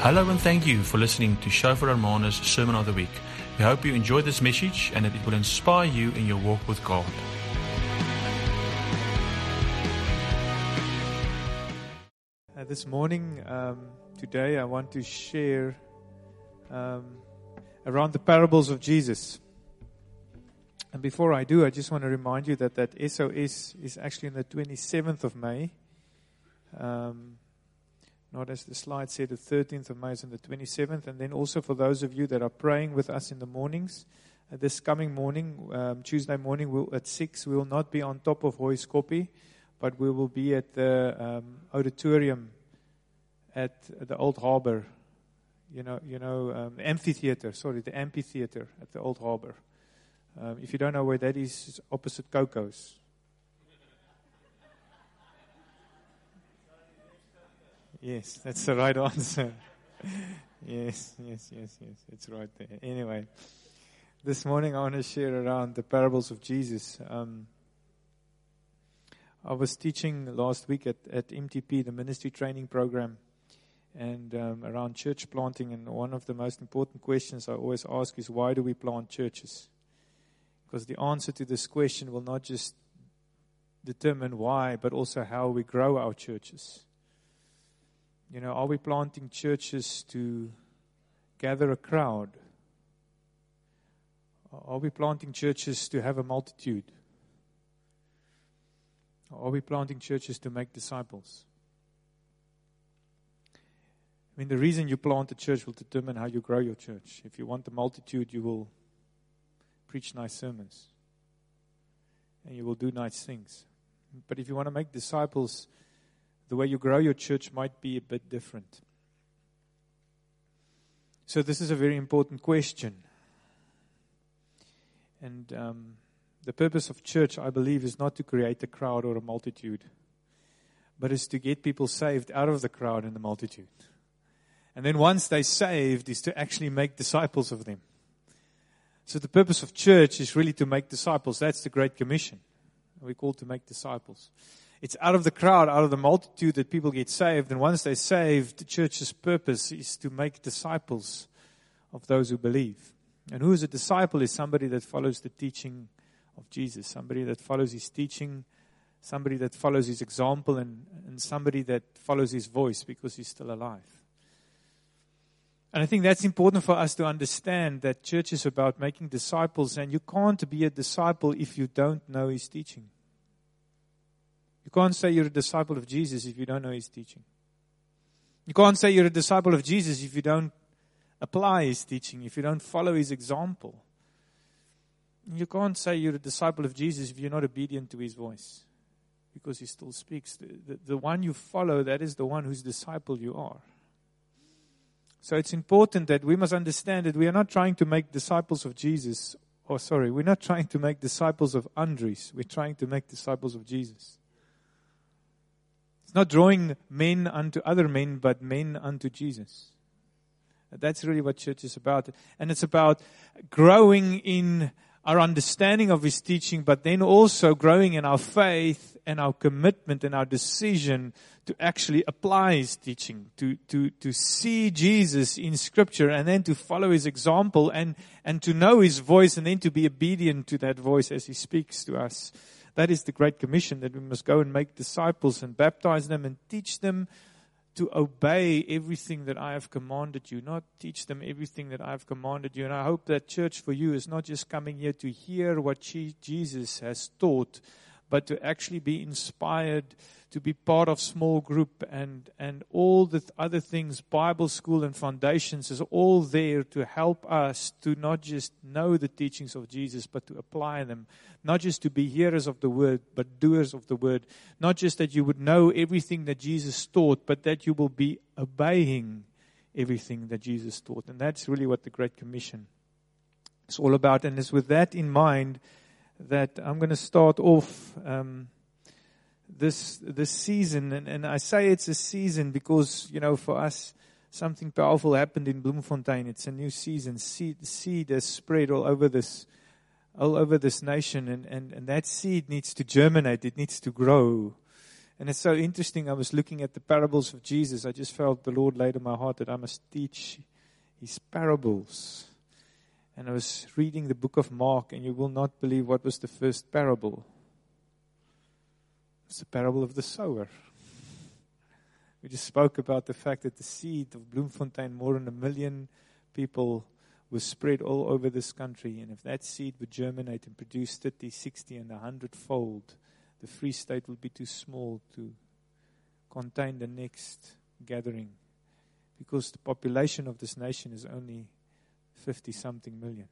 Hello and thank you for listening to Shofar Hermanus Sermon of the Week. We hope you enjoyed this message and that it will inspire you in your walk with God. This morning, today, I want to share around the parables of Jesus. And before I do, I just want to remind you that SOS is actually on the 27th of May. Not as the slide said, the 13th of May is on the 27th. And then also for those of you that are praying with us in the mornings, this coming morning, Tuesday morning at 6, we will not be on top of Hoyskoppie, but we will be at the auditorium at the Old Harbour. Amphitheatre, the amphitheatre at the Old Harbour. If you don't know where that is, it's opposite Coco's. Yes, that's the right answer. Yes, it's right there. Anyway, this morning I want to share around the parables of Jesus. I was teaching last week at MTP, the ministry training program, and around church planting. And one of the most important questions I always ask is, why do we plant churches? Because the answer to this question will not just determine why, but also how we grow our churches. Are we planting churches to gather a crowd? Are we planting churches to have a multitude? Are we planting churches to make disciples? The reason you plant a church will determine how you grow your church. If you want the multitude, you will preach nice sermons. And you will do nice things. But if you want to make disciples, the way you grow your church might be a bit different. So this is a very important question. And the purpose of church, I believe, is not to create a crowd or a multitude, but is to get people saved out of the crowd and the multitude. And then once they're saved, is to actually make disciples of them. So the purpose of church is really to make disciples. That's the Great Commission. We're called to make disciples. It's out of the crowd, out of the multitude that people get saved. And once they're saved, the church's purpose is to make disciples of those who believe. And who is a disciple is somebody that follows the teaching of Jesus. Somebody that follows his teaching, somebody that follows his example, and somebody that follows his voice because he's still alive. And I think that's important for us to understand, that church is about making disciples, and you can't be a disciple if you don't know his teaching. You can't say you're a disciple of Jesus if you don't know his teaching. You can't say you're a disciple of Jesus if you don't apply his teaching, if you don't follow his example. You can't say you're a disciple of Jesus if you're not obedient to his voice, because he still speaks. The one you follow, that is the one whose disciple you are. So it's important that we must understand that we are not trying to make disciples of Jesus. We're not trying to make disciples of Andres. We're trying to make disciples of Jesus. It's not drawing men unto other men, but men unto Jesus. That's really what church is about. And it's about growing in our understanding of his teaching, but then also growing in our faith and our commitment and our decision to actually apply his teaching, to see Jesus in Scripture, and then to follow his example and to know his voice, and then to be obedient to that voice as he speaks to us. That is the Great Commission, that we must go and make disciples and baptize them and teach them to obey everything that I have commanded you, not teach them everything that I have commanded you. And I hope that church for you is not just coming here to hear what Jesus has taught, but to actually be inspired to be part of small group and all the other things. Bible school and foundations is all there to help us to not just know the teachings of Jesus, but to apply them. Not just to be hearers of the word, but doers of the word. Not just that you would know everything that Jesus taught, but that you will be obeying everything that Jesus taught. And that's really what the Great Commission is all about. And it's with that in mind that I'm going to start off this season. And I say it's a season because, for us, something powerful happened in Bloemfontein. It's a new season. Seed has spread all over this nation, and that seed needs to germinate. It needs to grow. And it's so interesting. I was looking at the parables of Jesus. I just felt the Lord laid on my heart that I must teach His parables. And I was reading the book of Mark, and you will not believe what was the first parable. It's the parable of the sower. We just spoke about the fact that the seed of Bloemfontein, more than 1 million people, was spread all over this country. And if that seed would germinate and produce 30, 60, and 100-fold, the Free State will be too small to contain the next gathering. Because the population of this nation is only 50-something million.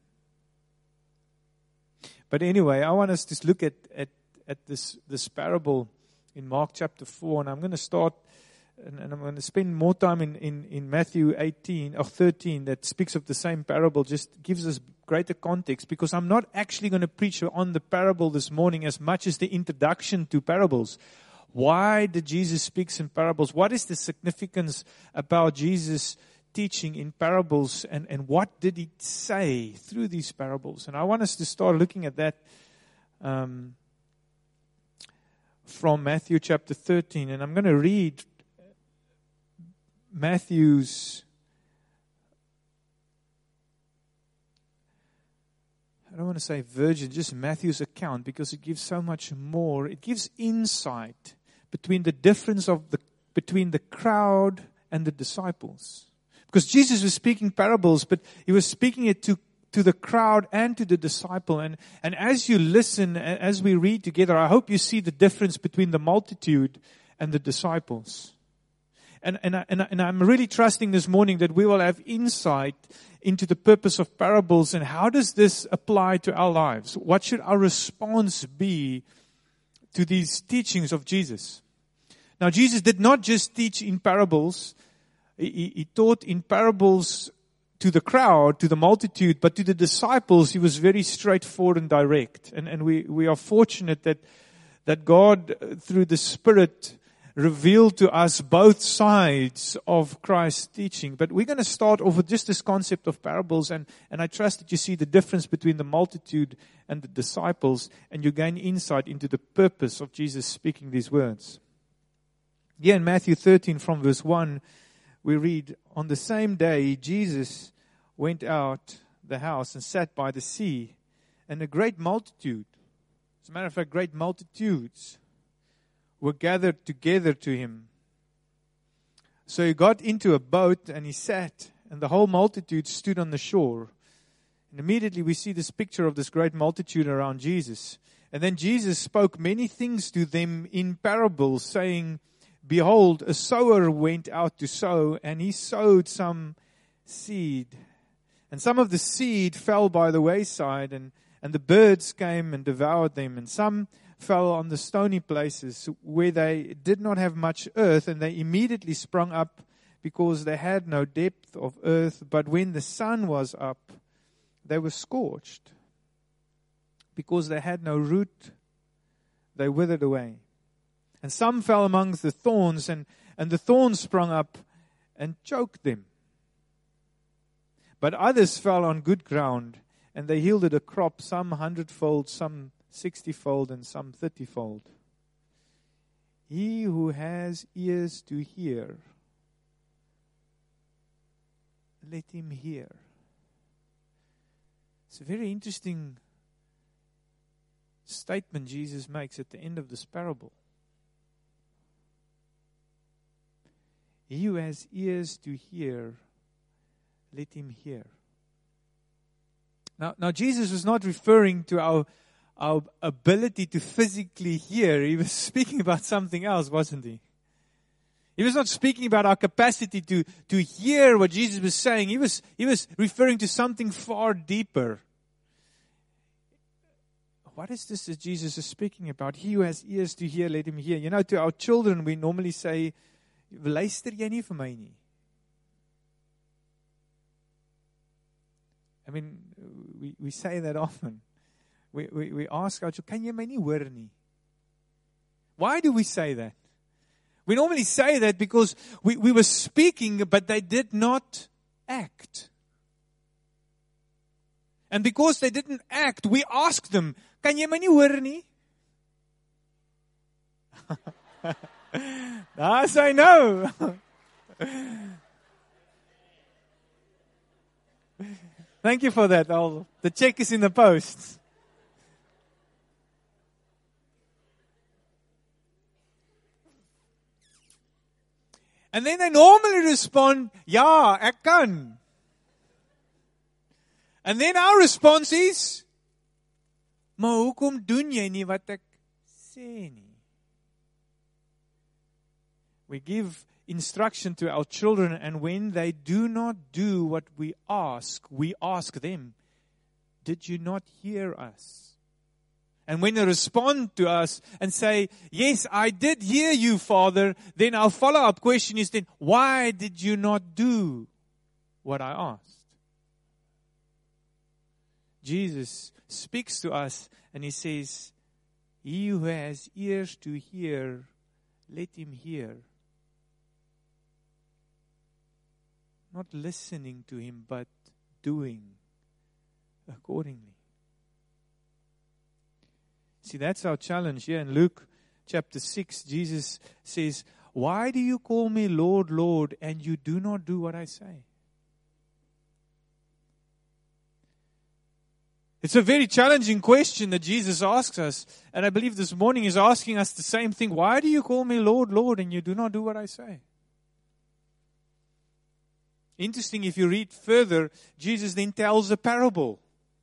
But anyway, I want us to look at this parable in Mark chapter 4. And I'm going to start, and I'm going to spend more time in Matthew 18 or 13 that speaks of the same parable, just gives us greater context, because I'm not actually going to preach on the parable this morning as much as the introduction to parables. Why did Jesus speak in parables? What is the significance about Jesus teaching in parables, and what did He say through these parables? And I want us to start looking at that from Matthew chapter 13. And I'm going to read Matthew's, I don't want to say virgin, just Matthew's account, because it gives so much more. It gives insight between the difference between the crowd and the disciples. Because Jesus was speaking parables, but He was speaking it to the crowd and to the disciple. And as you listen, as we read together, I hope you see the difference between the multitude and the disciples. And I'm really trusting this morning that we will have insight into the purpose of parables and how does this apply to our lives? What should our response be to these teachings of Jesus? Now, Jesus did not just teach in parables. He taught in parables to the crowd, to the multitude, but to the disciples, He was very straightforward and direct. And we are fortunate that God, through the Spirit, revealed to us both sides of Christ's teaching. But we're going to start off with just this concept of parables, and I trust that you see the difference between the multitude and the disciples, and you gain insight into the purpose of Jesus speaking these words. Here in Matthew 13 from verse 1, we read, "On the same day Jesus went out the house and sat by the sea, and a great multitude," as a matter of fact, great multitudes, were gathered together to Him. So He got into a boat and He sat, and the whole multitude stood on the shore. And immediately we see this picture of this great multitude around Jesus. And then Jesus spoke many things to them in parables, saying, "Behold, a sower went out to sow, and he sowed some seed. And some of the seed fell by the wayside, and the birds came and devoured them. And some fell on the stony places where they did not have much earth, and they immediately sprung up because they had no depth of earth. But when the sun was up, they were scorched. Because they had no root, they withered away. And some fell amongst the thorns, and the thorns sprung up and choked them. But others fell on good ground, and they yielded a crop, some 100-fold, some 60-fold, and some 30-fold. He who has ears to hear, let him hear." It's a very interesting statement Jesus makes at the end of this parable. He who has ears to hear, let him hear. Now Jesus was not referring to our ability to physically hear. He was speaking about something else, wasn't He? He was not speaking about our capacity to hear what Jesus was saying. He was referring to something far deeper. What is this that Jesus is speaking about? He who has ears to hear, let him hear. You know, to our children, we normally say, "Luister jy nie vir my nie?" I mean, we say that often. We ask our children, "Kan jy my nie hoor nie?" Why do we say that? We normally say that because we were speaking, but they did not act. And because they didn't act, we asked them, "Kan jy my nie hoor nie?" I say no. Thank you for that. The check is in the post. And then they normally respond, ja, ek kan. And then our response is, maar hoekom doen jy nie wat ek sê nie? We give instruction to our children, and when they do not do what we ask them, did you not hear us? And when they respond to us and say, yes, I did hear you, Father, then our follow-up question is then, why did you not do what I asked? Jesus speaks to us and He says, he who has ears to hear, let him hear. Not listening to Him, but doing accordingly. See, that's our challenge here in Luke chapter 6. Jesus says, why do you call me Lord, Lord, and you do not do what I say? It's a very challenging question that Jesus asks us. And I believe this morning He's asking us the same thing. Why do you call me Lord, Lord, and you do not do what I say? Interesting, if you read further, Jesus then tells a parable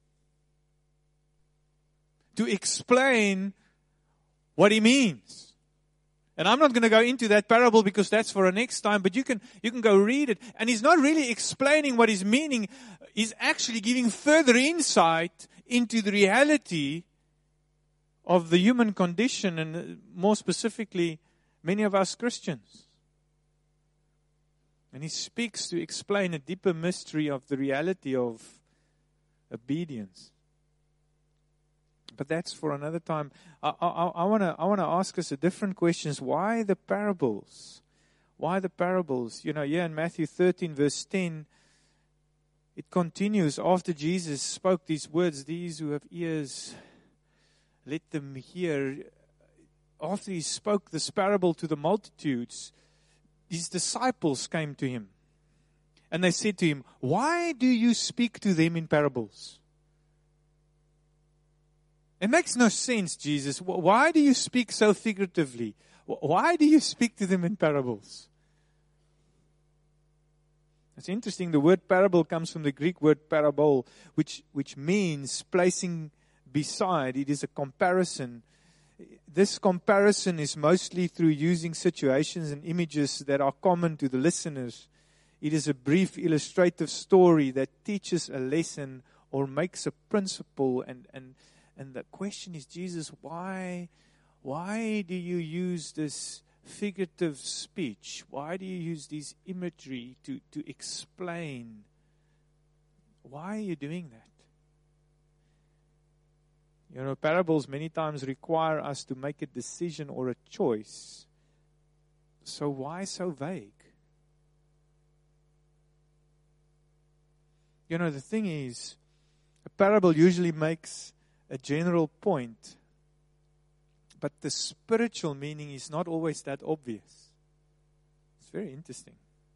to explain what He means. And I'm not going to go into that parable because that's for a next time, but you can go read it. And He's not really explaining what He's meaning. He's actually giving further insight into the reality of the human condition, and more specifically, many of us Christians. And He speaks to explain a deeper mystery of the reality of obedience. But that's for another time. I want to ask us a different question. Why the parables? Why the parables? You know, here in Matthew 13 verse 10, it continues after Jesus spoke these words, these who have ears, let them hear. After He spoke this parable to the multitudes, His disciples came to Him. And they said to Him, why do you speak to them in parables? It makes no sense, Jesus. Why do you speak so figuratively? Why do you speak to them in parables? It's interesting. The word parable comes from the Greek word parabole, which means placing beside. It is a comparison. This comparison is mostly through using situations and images that are common to the listeners. It is a brief illustrative story that teaches a lesson or makes a principle. And the question is, Jesus, why do you use this figurative speech? Why do you use this imagery to explain? Why are you doing that? You know, parables many times require us to make a decision or a choice. So why so vague? You know, the thing is, a parable usually makes a general point, but the spiritual meaning is not always that obvious. It's very interesting.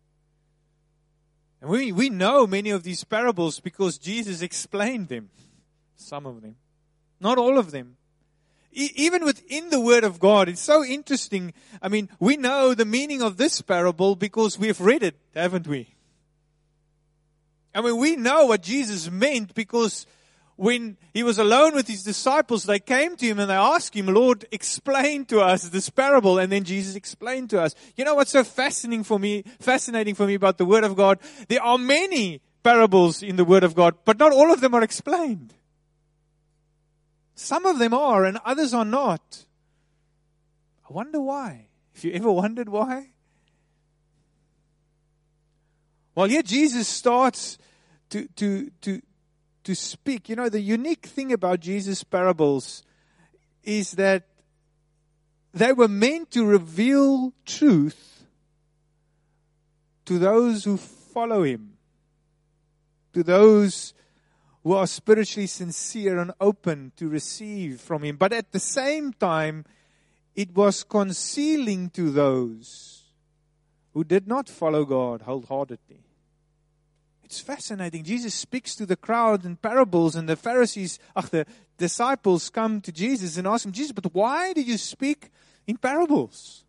And we know many of these parables because Jesus explained them. Some of them. Not all of them. Even within the Word of God, it's so interesting. I mean, we know the meaning of this parable because we've read it, haven't we? I mean, we know what Jesus meant because when He was alone with His disciples, they came to Him and they asked Him, Lord, explain to us this parable. And then Jesus explained to us. You know what's so fascinating for me about the Word of God? There are many parables in the Word of God, but not all of them are explained. Some of them are and others are not. I wonder why. Have you ever wondered why? Well, here Jesus starts to speak. You know, the unique thing about Jesus' parables is that they were meant to reveal truth to those who follow Him, to those who are spiritually sincere and open to receive from Him. But at the same time, it was concealing to those who did not follow God wholeheartedly. It's fascinating. Jesus speaks to the crowd in parables, and the the disciples come to Jesus and ask him, Jesus, but why do you speak in parables?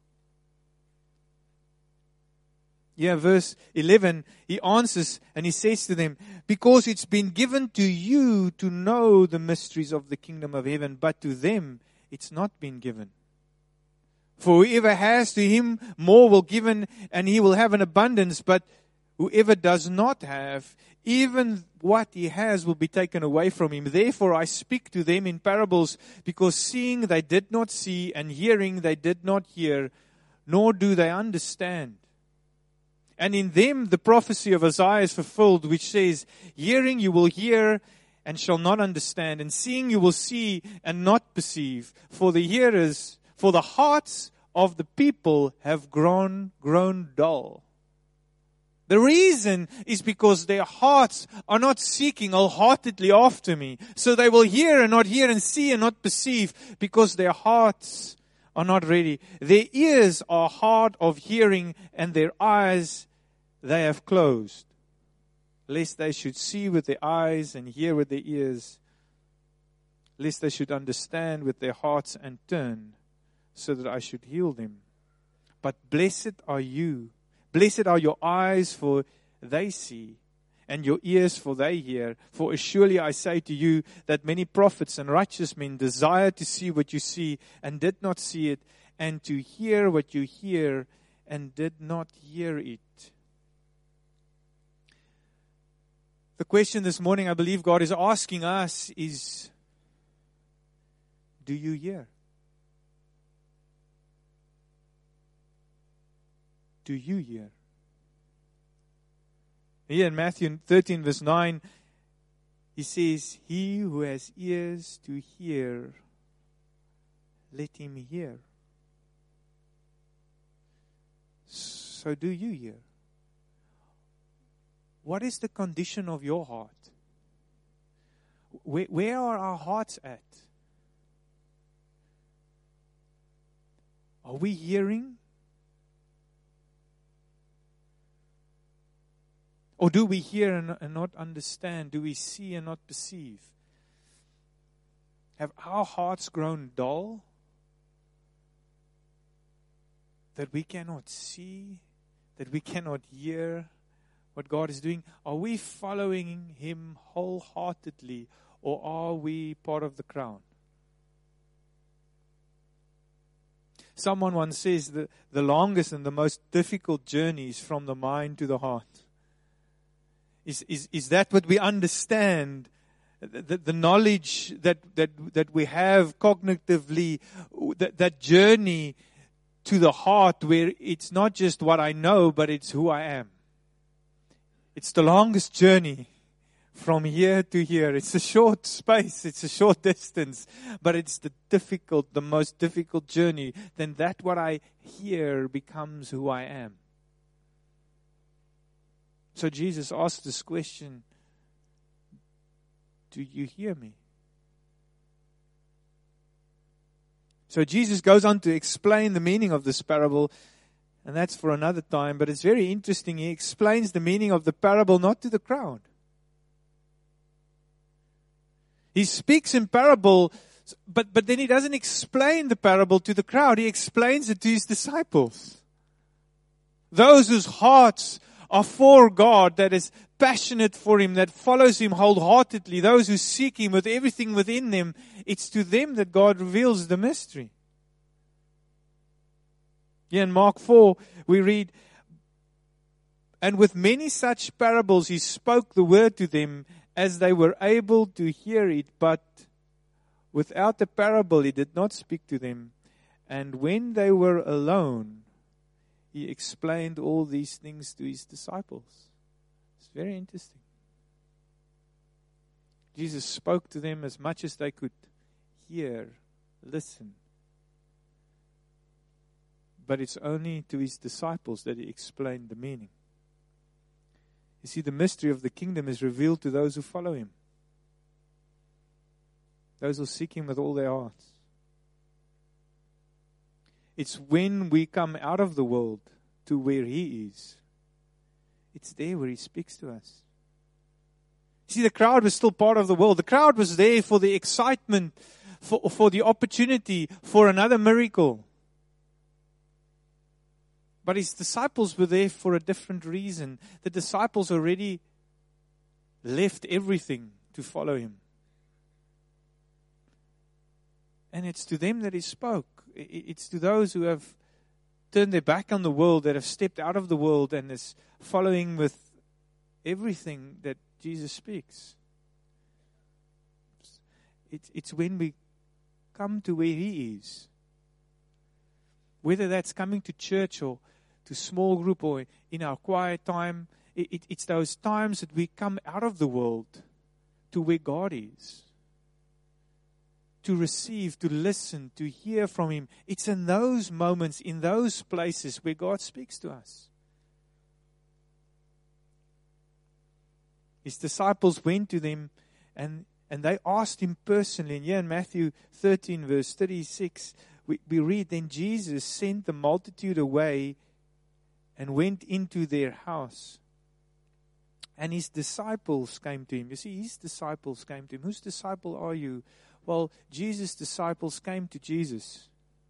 Yeah, verse 11, he answers and he says to them, because it's been given to you to know the mysteries of the kingdom of heaven, but to them it's not been given. For whoever has, to him more will given, and he will have an abundance, but whoever does not have, even what he has will be taken away from him. Therefore I speak to them in parables, because seeing they did not see, and hearing they did not hear, nor do they understand. And in them the prophecy of Isaiah is fulfilled, which says, hearing you will hear and shall not understand, and seeing you will see and not perceive. For the hearts of the people have grown dull. The reason is because their hearts are not seeking wholeheartedly after me. So they will hear and not hear, and see and not perceive, because their hearts are not ready. Their ears are hard of hearing, and their eyes they have closed, lest they should see with their eyes and hear with their ears, lest they should understand with their hearts and turn, so that I should heal them. But blessed are your eyes, for they see, and your ears, for they hear. For surely I say to you that many prophets and righteous men desire to see what you see and did not see it, and to hear what you hear and did not hear it. The question this morning I believe God is asking us is, do you hear? Do you hear? Here in Matthew 13 verse 9, he says, he who has ears to hear, let him hear. So do you hear? What is the condition of your heart? Where are our hearts at? Are we hearing? Or do we hear and not understand? Do we see and not perceive? Have our hearts grown dull? That we cannot see? That we cannot hear what God is doing? Are we following Him wholeheartedly, or are we part of the crowd? Someone once says that the longest and the most difficult journey is from the mind to the heart. Is that what we understand? The knowledge that we have cognitively, that journey to the heart, where it's not just what I know, but it's who I am. It's the longest journey from here to here. It's a short space, it's a short distance, but it's the most difficult journey. Then that what I hear becomes who I am. So Jesus asked this question, do you hear me? So Jesus goes on to explain the meaning of this parable, and that's for another time, but it's very interesting. He explains the meaning of the parable not to the crowd. He speaks in parable, but then he doesn't explain the parable to the crowd. He explains it to his disciples. Those whose hearts are for God, that is passionate for Him, that follows Him wholeheartedly, those who seek Him with everything within them, it's to them that God reveals the mystery. Here in Mark 4, we read, and with many such parables He spoke the word to them as they were able to hear it, but without the parable He did not speak to them. And when they were alone, He explained all these things to His disciples. It's very interesting. Jesus spoke to them as much as they could hear, listen. But it's only to His disciples that He explained the meaning. You see, the mystery of the kingdom is revealed to those who follow Him. Those who seek Him with all their hearts. It's when we come out of the world to where He is. It's there where He speaks to us. See, the crowd was still part of the world. The crowd was there for the excitement, for the opportunity, for another miracle. But His disciples were there for a different reason. The disciples already left everything to follow Him. And it's to them that He spoke. It's to those who have turned their back on the world, that have stepped out of the world and is following with everything that Jesus speaks. It's when we come to where He is. Whether that's coming to church or to small group or in our quiet time, it's those times that we come out of the world to where God is. To receive, to listen, to hear from Him. It's in those moments, in those places where God speaks to us. His disciples went to them and they asked Him personally. And here in Matthew 13 verse 36, we read, then Jesus sent the multitude away and went into their house. And His disciples came to Him. You see, His disciples came to Him. Whose disciple are you? Well, Jesus' disciples came to Jesus,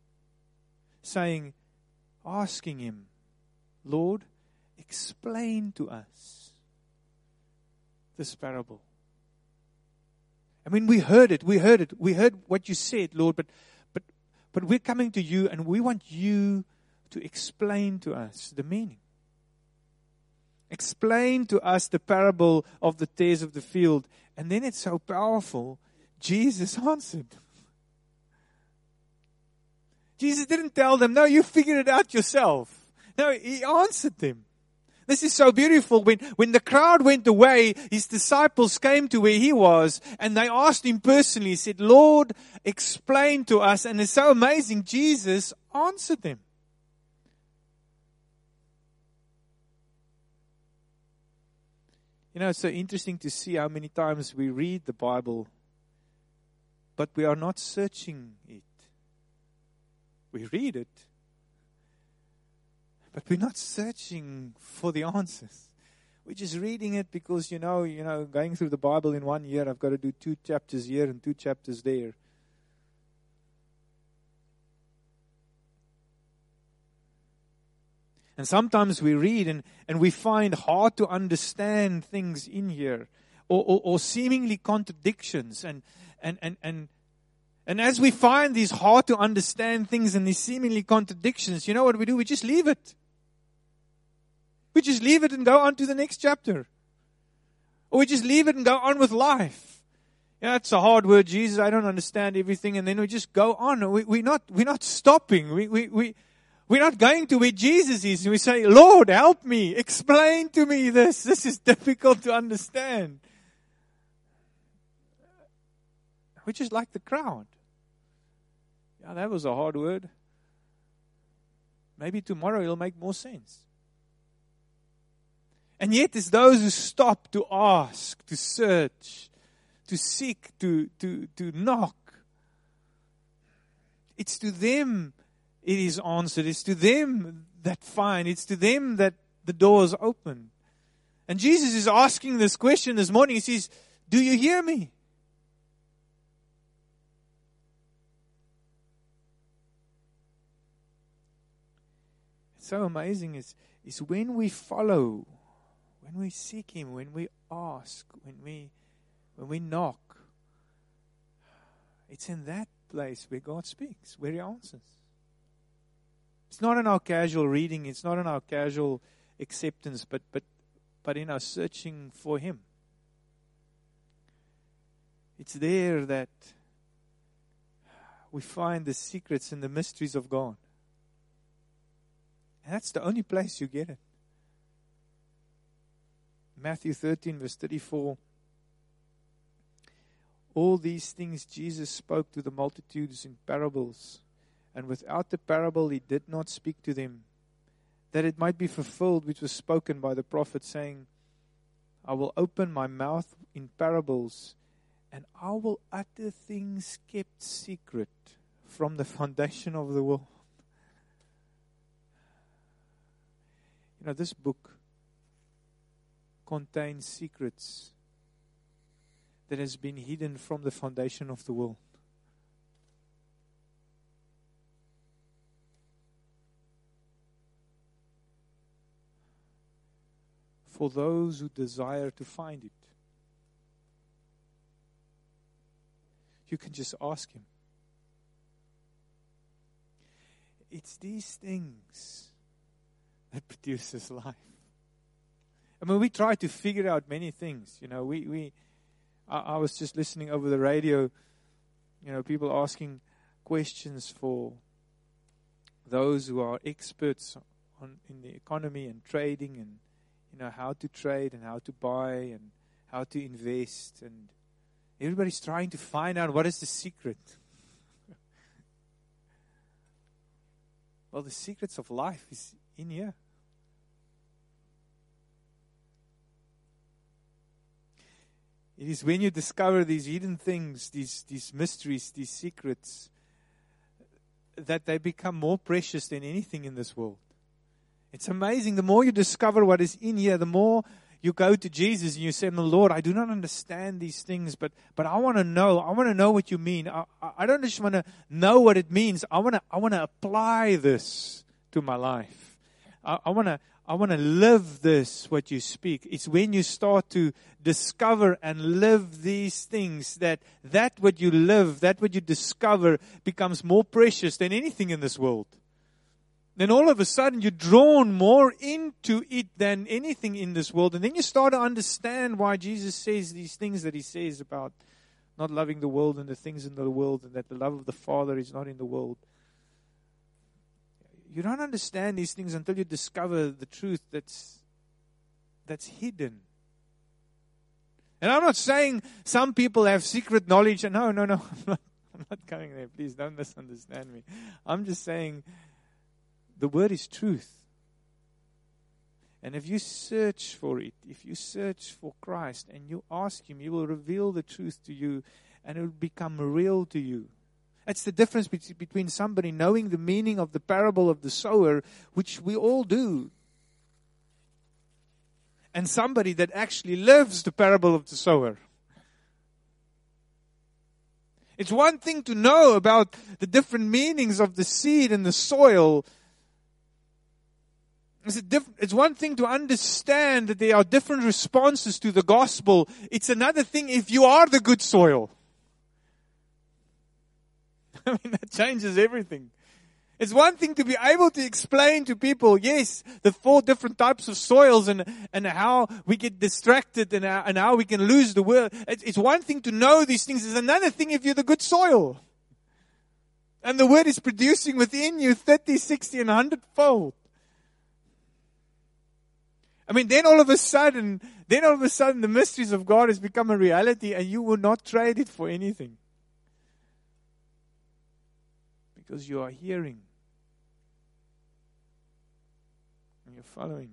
asking Him, Lord, explain to us this parable. I mean, we heard it. We heard what You said, Lord, but we're coming to You and we want You to explain to us the meaning. Explain to us the parable of the tares of the field. And then it's so powerful. Jesus answered. Jesus didn't tell them, no, you figure it out yourself. No, He answered them. This is so beautiful. When the crowd went away, His disciples came to where He was and they asked Him personally. He said, Lord, explain to us. And it's so amazing. Jesus answered them. You know, it's so interesting to see how many times we read the Bible, but we are not searching it. We read it, but we're not searching for the answers. We're just reading it because, you know, going through the Bible in 1 year, I've got to do 2 chapters here and 2 chapters there. And sometimes we read and we find hard to understand things in here, or seemingly contradictions. And as we find these hard to understand things and these seemingly contradictions, you know what we do? We just leave it. We just leave it and go on to the next chapter. Or we just leave it and go on with life. Yeah, it's a hard word, Jesus. I don't understand everything. And then we just go on. We're not stopping. We're not going to where Jesus is. We say, Lord, help me. Explain to me this. This is difficult to understand. We're just like the crowd. Yeah, that was a hard word. Maybe tomorrow it'll make more sense. And yet it's those who stop to ask, to search, to seek, to knock. It's to them it is answered. It's to them that find. It's to them that the door is open. And Jesus is asking this question this morning. He says, do you hear me? It's so amazing. It's when we follow, when we seek Him, when we ask, when we knock. It's in that place where God speaks, where He answers. It's not in our casual reading. It's not in our casual acceptance, but in our searching for Him. It's there that we find the secrets and the mysteries of God. And that's the only place you get it. Matthew 13 verse 34. All these things Jesus spoke to the multitudes in parables. And without the parable He did not speak to them, that it might be fulfilled which was spoken by the prophet, saying, I will open my mouth in parables, and I will utter things kept secret from the foundation of the world. This book contains secrets that has been hidden from the foundation of the world. For those who desire to find it. You can just ask Him. It's these things that produces life. I mean, we try to figure out many things. I was just listening over the radio, people asking questions for those who are experts in the economy and trading and, how to trade and how to buy and how to invest. And everybody's trying to find out what is the secret. Well, the secrets of life is in here. It is when you discover these hidden things, these mysteries, these secrets, that they become more precious than anything in this world. It's amazing. The more you discover what is in here, the more you go to Jesus and you say, Lord, I do not understand these things, but I want to know. I want to know what you mean. I don't just want to know what it means. I want to apply this to my life. I want to live this, what you speak. It's when you start to discover and live these things that what you live, that what you discover becomes more precious than anything in this world. Then all of a sudden you're drawn more into it than anything in this world. And then you start to understand why Jesus says these things that He says about not loving the world and the things in the world, and that the love of the Father is not in the world. You don't understand these things until you discover the truth that's hidden. And I'm not saying some people have secret knowledge. And no, I'm not going there. Please don't misunderstand me. I'm just saying the Word is truth. And if you search for it, if you search for Christ and you ask Him, He will reveal the truth to you and it will become real to you. That's the difference between somebody knowing the meaning of the parable of the sower, which we all do, and somebody that actually lives the parable of the sower. It's one thing to know about the different meanings of the seed and the soil. It's one thing to understand that there are different responses to the gospel. It's another thing if you are the good soil. I mean, that changes everything. It's one thing to be able to explain to people, yes, the 4 different types of soils and how we get distracted and how we can lose the will. It's one thing to know these things. It's another thing if you're the good soil. And the word is producing within you 30, 60, and 100-fold. I mean, then all of a sudden, the mysteries of God has become a reality and you will not trade it for anything. Because you are hearing. And you're following.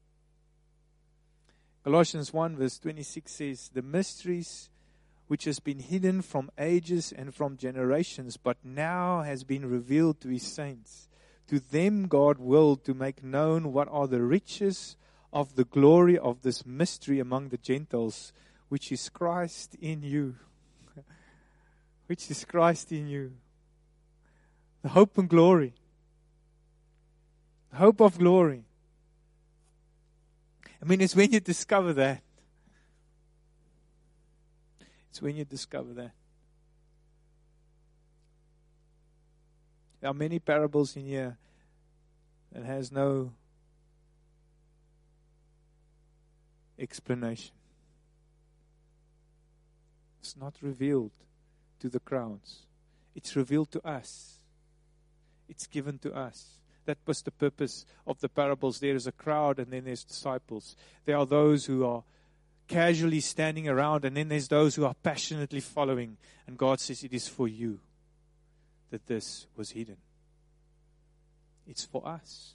Colossians 1 verse 26 says, the mysteries which has been hidden from ages and from generations, but now has been revealed to His saints. To them God willed to make known what are the riches of the glory of this mystery among the Gentiles, which is Christ in you. Which is Christ in you. The hope and glory. The hope of glory. I mean, it's when you discover that. It's when you discover that. There are many parables in here that has no explanation. It's not revealed to the crowds. It's revealed to us. It's given to us. That was the purpose of the parables. There is a crowd and then there's disciples. There are those who are casually standing around and then there's those who are passionately following. And God says it is for you that this was hidden. It's for us.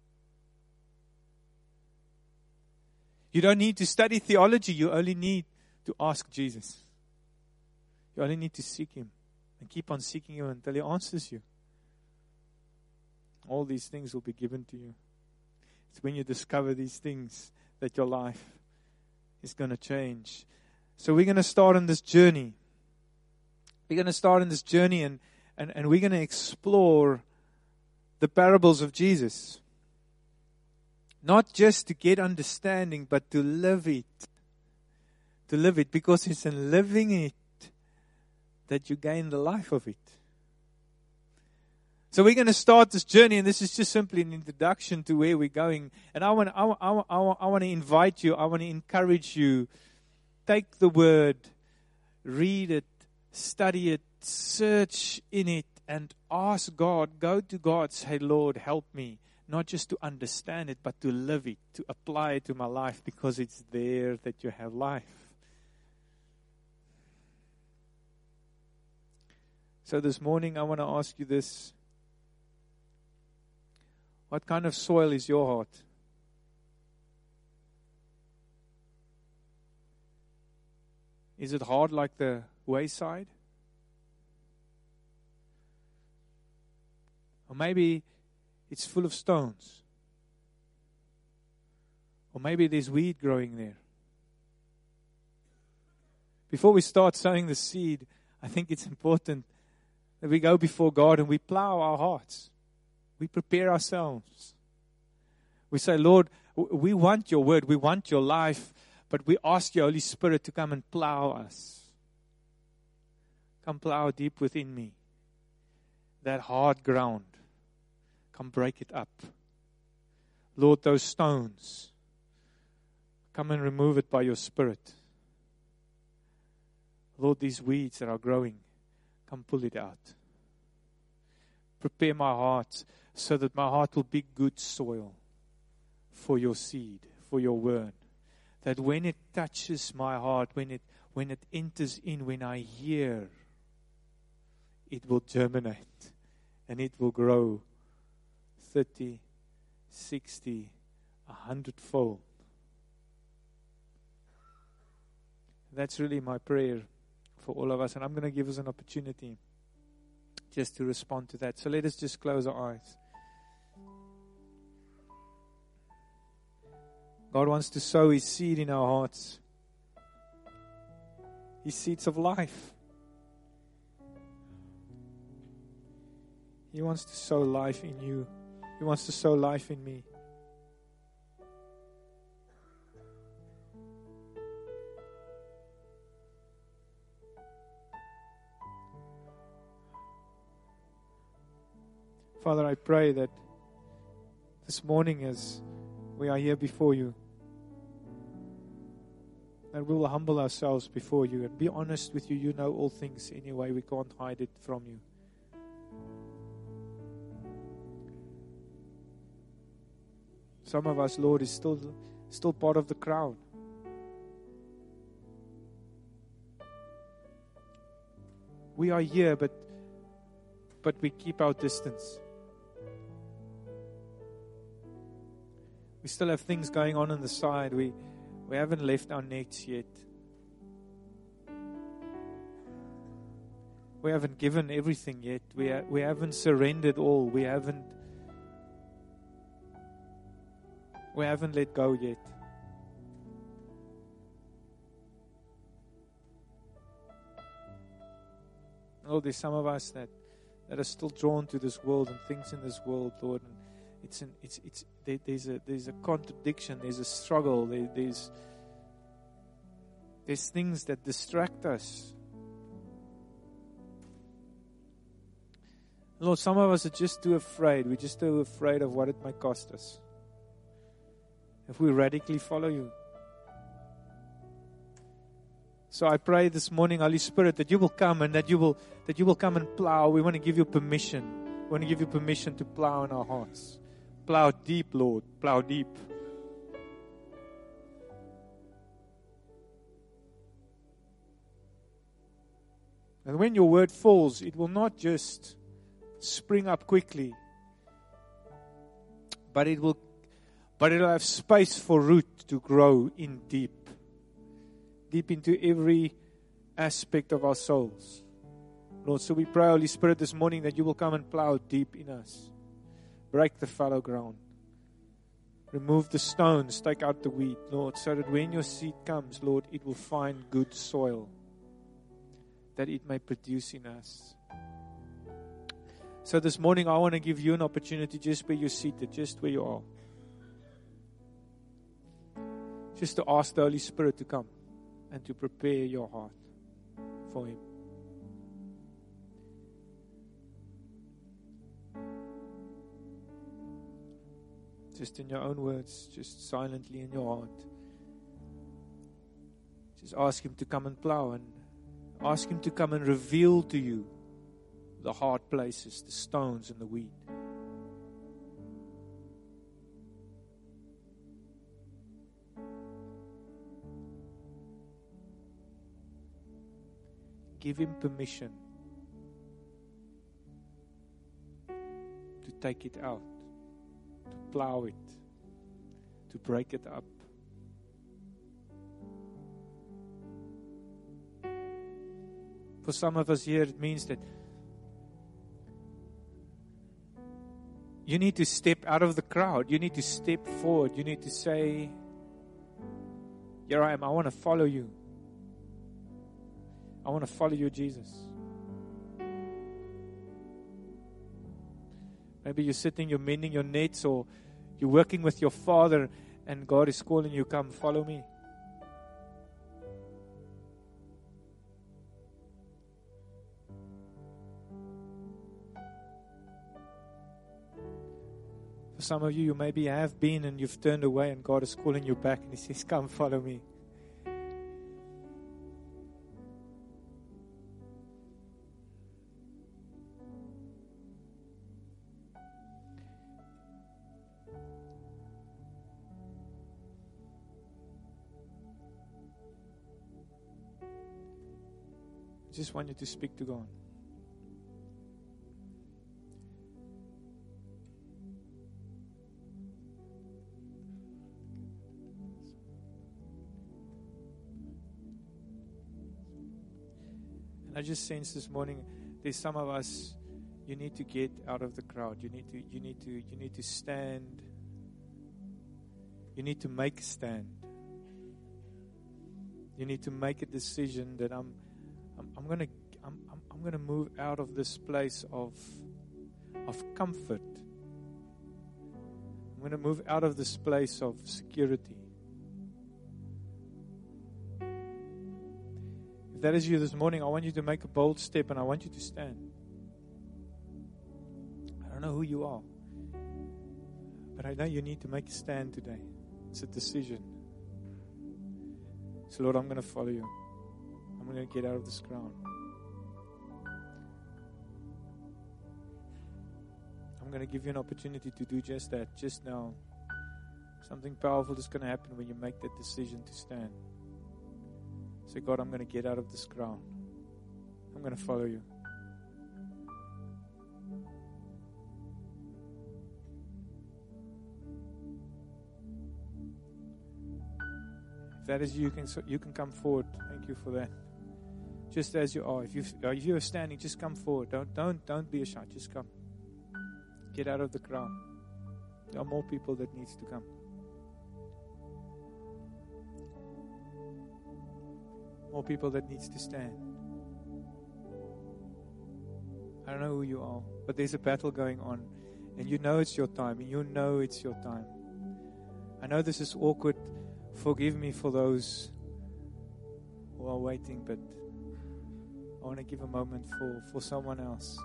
You don't need to study theology. You only need to ask Jesus. You only need to seek Him. And keep on seeking Him until He answers you. All these things will be given to you. It's when you discover these things that your life is going to change. So we're going to start on this journey. We're going to start on this journey and we're going to explore the parables of Jesus. Not just to get understanding, but to live it. To live it, because it's in living it that you gain the life of it. So we're going to start this journey, and this is just simply an introduction to where we're going. And I want to invite you, I want to encourage you, take the word, read it, study it, search in it, and ask God, go to God, say, Lord, help me. Not just to understand it, but to live it, to apply it to my life, because it's there that you have life. So this morning I want to ask you this. What kind of soil is your heart? Is it hard like the wayside? Or maybe it's full of stones. Or maybe there's weed growing there. Before we start sowing the seed, I think it's important that we go before God and we plow our hearts. We prepare ourselves. We say, Lord, we want your word, we want your life, but we ask your Holy Spirit to come and plow us. Come plow deep within me. That hard ground. Come break it up. Lord, those stones, come and remove it by your Spirit. Lord, these weeds that are growing, come pull it out. Prepare my heart so that my heart will be good soil for your seed, for your word. That when it touches my heart, when it enters in, when I hear, it will germinate and it will grow 30, 60, 100-fold. That's really my prayer for all of us. And I'm going to give us an opportunity just to respond to that. So let us just close our eyes. God wants to sow His seed in our hearts. His seeds of life. He wants to sow life in you. He wants to sow life in me. Father, I pray that this morning as we are here before you, that we will humble ourselves before you and be honest with you. You know all things anyway. We can't hide it from you. Some of us, Lord, is still part of the crowd. We are here, but we keep our distance. We still have things going on the side. We haven't left our nets yet. We haven't given everything yet. We haven't surrendered all. We haven't let go yet. Lord, there's some of us that are still drawn to this world and things in this world, Lord. And there's a contradiction. There's a struggle. There's things that distract us. Lord, some of us are just too afraid. We're just too afraid of what it might cost us if we radically follow you. So I pray this morning, Holy Spirit, that you will come and that you will come and plow. We want to give you permission. We want to give you permission to plow in our hearts. Plow deep, Lord. Plow deep. And when your word falls, it will not just spring up quickly, but it'll have space for root to grow in deep into every aspect of our souls. Lord, so we pray, Holy Spirit, this morning that you will come and plow deep in us. Break the fallow ground. Remove the stones, take out the weed, Lord, so that when your seed comes, Lord, it will find good soil, that it may produce in us. So this morning, I want to give you an opportunity just where you're seated, just where you are. Just to ask the Holy Spirit to come and to prepare your heart for Him. Just in your own words, just silently in your heart. Just ask Him to come and plow, and ask Him to come and reveal to you the hard places, the stones and the weed. Give Him permission to take it out, to plow it, to break it up. For some of us here, it means that you need to step out of the crowd. You need to step forward. You need to say, here I am. I want to follow you. I want to follow you, Jesus. Maybe you're sitting, you're mending your nets, or you're working with your Father, and God is calling you, come, follow me. For some of you maybe have been and you've turned away, and God is calling you back, and He says, come, follow me. I just want you to speak to God. And I just sense this morning, there's some of us, you need to get out of the crowd. You need to stand. You need to make a stand. You need to make a decision that I'm going to move out of this place of comfort. I'm going to move out of this place of security. If that is you this morning, I want you to make a bold step, and I want you to stand. I don't know who you are, but I know you need to make a stand today. It's a decision. So Lord, I'm going to follow you. I'm going to get out of this crowd. I'm going to give you an opportunity to do just that, just now. Something powerful is going to happen when you make that decision to stand. Say, God, I'm going to get out of this crowd. I'm going to follow you. If that is you, you can come forward. Thank you for that. Just as you are. If you are standing, just come forward. Don't be shy. Just come. Get out of the crowd. There are more people that needs to come. More people that needs to stand. I don't know who you are, but there's a battle going on, and you know it's your time, and you know it's your time. I know this is awkward. Forgive me for those who are waiting, but I want to give a moment for someone else.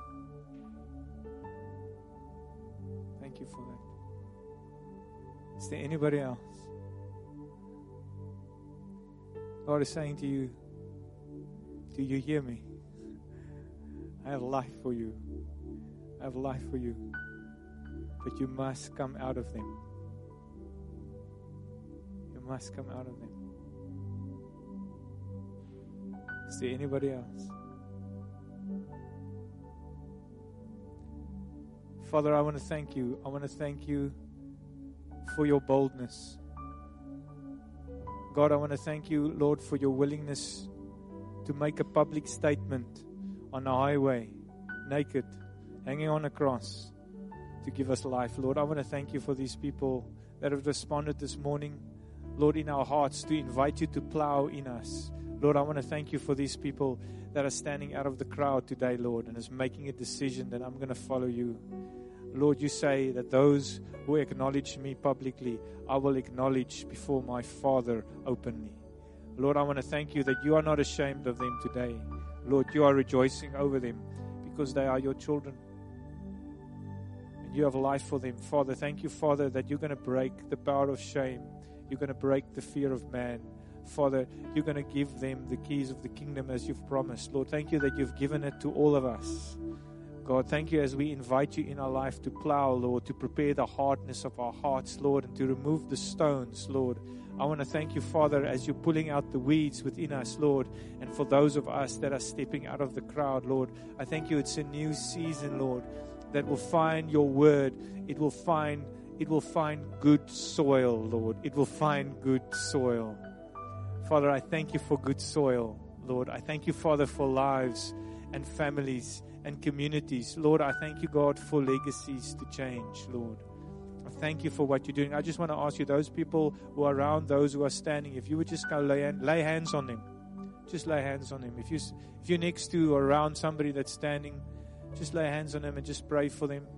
Thank you for that. Is there anybody else? God is saying to you, do you hear me? I have life for you. I have life for you. But you must come out of them. You must come out of them. Is there anybody else? Father, I want to thank you. I want to thank you for your boldness. God, I want to thank you, Lord, for your willingness to make a public statement on a highway, naked, hanging on a cross, to give us life. Lord, I want to thank you for these people that have responded this morning, Lord, in our hearts to invite you to plow in us. Lord, I want to thank you for these people that are standing out of the crowd today, Lord, and is making a decision that I'm going to follow you. Lord, you say that those who acknowledge me publicly, I will acknowledge before my Father openly. Lord, I want to thank you that you are not ashamed of them today. Lord, you are rejoicing over them because they are your children. And you have life for them. Father, thank you, Father, that you're going to break the power of shame. You're going to break the fear of man. Father, you're going to give them the keys of the kingdom as you've promised. Lord, thank you that you've given it to all of us. God, thank you as we invite you in our life to plow, Lord, to prepare the hardness of our hearts, Lord, and to remove the stones, Lord. I want to thank you, Father, as you're pulling out the weeds within us, Lord, and for those of us that are stepping out of the crowd, Lord, I thank you it's a new season, Lord, that will find your word. It will find good soil, Lord. It will find good soil. Father, I thank you for good soil, Lord. I thank you, Father, for lives and families and communities. Lord, I thank you, God, for legacies to change, Lord. I thank you for what you're doing. I just want to ask you, those people who are around, those who are standing, if you would just go lay hands on them. Just lay hands on them. If you're next to or around somebody that's standing, just lay hands on them and just pray for them.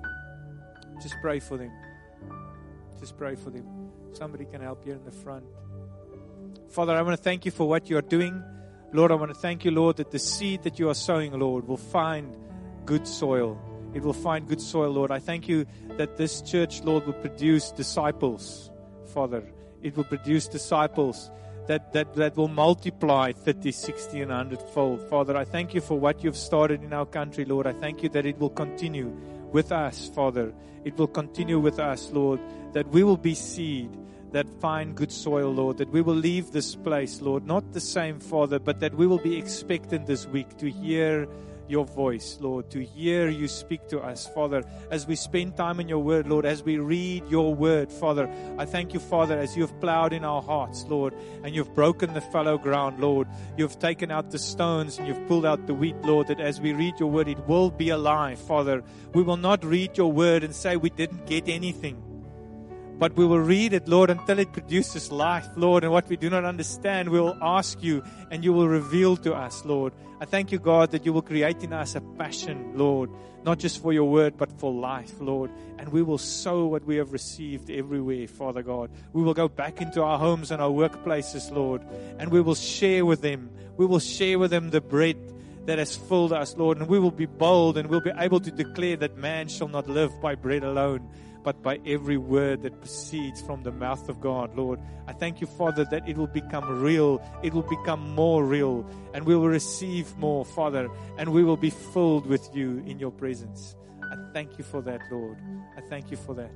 Just pray for them. Just pray for them. Somebody can help you in the front. Father, I want to thank you for what you're doing. Lord, I want to thank you, Lord, that the seed that you are sowing, Lord, will find good soil. It will find good soil, Lord. I thank you that this church, Lord, will produce disciples, Father. It will produce disciples that will multiply 30, 60, and 100-fold. Father, I thank you for what you've started in our country, Lord. I thank you that it will continue with us, Father. It will continue with us, Lord, that we will be seed that find good soil, Lord, that we will leave this place, Lord, not the same, Father, but that we will be expectant this week to hear your voice, Lord, to hear you speak to us, Father, as we spend time in your word, Lord, as we read your word, Father. I thank you, Father, as you have plowed in our hearts, Lord, and you've broken the fallow ground, Lord. You've taken out the stones and you've pulled out the wheat, Lord, that as we read your word, it will be alive, Father. We will not read your word and say we didn't get anything. But we will read it, Lord, until it produces life, Lord. And what we do not understand, we will ask you and you will reveal to us, Lord. I thank you, God, that you will create in us a passion, Lord, not just for your word, but for life, Lord. And we will sow what we have received everywhere, Father God. We will go back into our homes and our workplaces, Lord, and we will share with them. We will share with them the bread that has filled us, Lord. And we will be bold and we'll be able to declare that man shall not live by bread alone, but by every word that proceeds from the mouth of God, Lord. I thank you, Father, that it will become real. It will become more real. And we will receive more, Father. And we will be filled with you in your presence. I thank you for that, Lord. I thank you for that.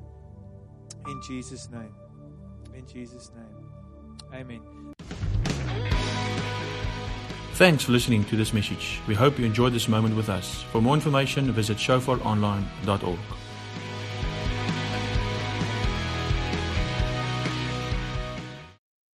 In Jesus' name. In Jesus' name. Amen. Thanks for listening to this message. We hope you enjoyed this moment with us. For more information, visit shofaronline.org.